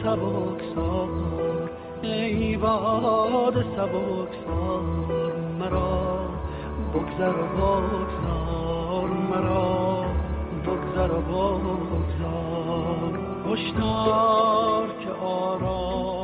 سبکسار، ای باد سبکسار، مرا بگذر و بگذار، مرا بگذر و بگذار. هشدار که آرام